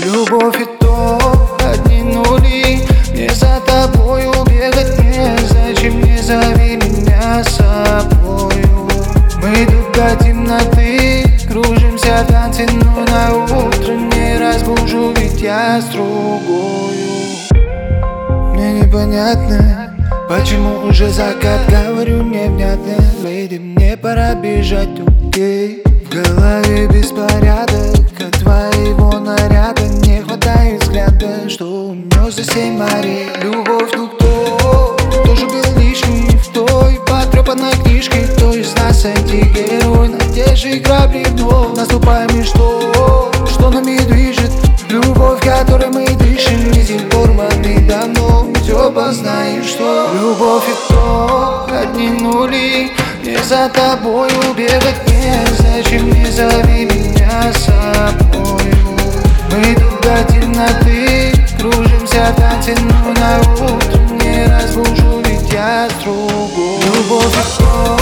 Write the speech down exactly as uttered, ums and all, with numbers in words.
Любовь и то одни нули. Мне за тобою бегать незачем, не зови меня с собою. Мы тут до темноты кружимся в танце, но на утро не разбужу, ведь я с другою. Мне непонятно, почему уже закат, говорю невнятно. Леди, мне пора бежать, окей. В голове беспорядок от твоего наряда. Не хватает взгляда, что унес за семь морей. Любовь, ну кто тоже был лишний в той потрепанной книжке? Кто из нас антигерой? Надежды грабли вновь. Наступаем и что? Что нами движет? Любовь, которой мы дышим, не сих пор мы давно все познаем, что любовь и то одни нули. Мне за тобою бегать незачем, не зови меня с собою. Мы тут до темноты кружимся в танце, но на утро не разбужу, ведь я с другой. Любовь и то